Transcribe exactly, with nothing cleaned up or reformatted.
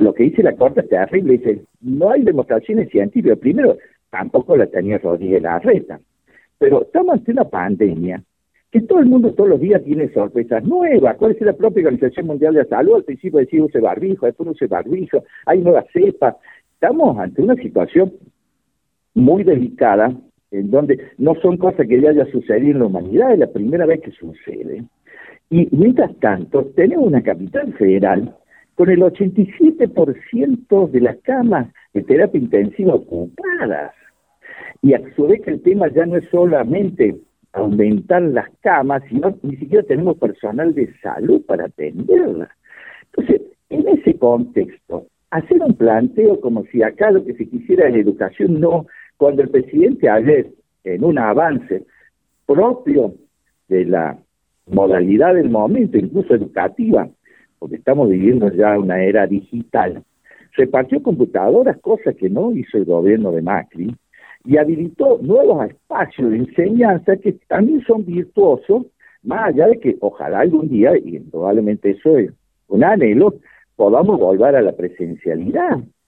lo que dice la Corte es terrible, dice, no hay demostraciones científicas. Primero, tampoco la tenía Rodríguez Larreta, pero estamos ante una pandemia que todo el mundo todos los días tiene sorpresas nuevas. ¿Cuál es la propia Organización Mundial de la Salud? Al principio decía use barbijo, después no use barbijo, hay nuevas cepas. Estamos ante una situación muy delicada, en donde no son cosas que ya haya sucedido en la humanidad, es la primera vez que sucede. Y mientras tanto, tenemos una capital federal con el ochenta y siete por ciento de las camas de terapia intensiva ocupadas. Y a su vez que el tema ya no es solamente aumentar las camas, sino ni siquiera tenemos personal de salud para atenderlas. Entonces, en ese contexto, hacer un planteo como si acá lo que se quisiera es educación, no, cuando el presidente ayer, en un avance propio de la modalidad del momento, incluso educativa, porque estamos viviendo ya una era digital, repartió computadoras, cosa que no hizo el gobierno de Macri, y habilitó nuevos espacios de enseñanza que también son virtuosos, más allá de que ojalá algún día, y probablemente eso es un anhelo, podamos volver a la presencialidad.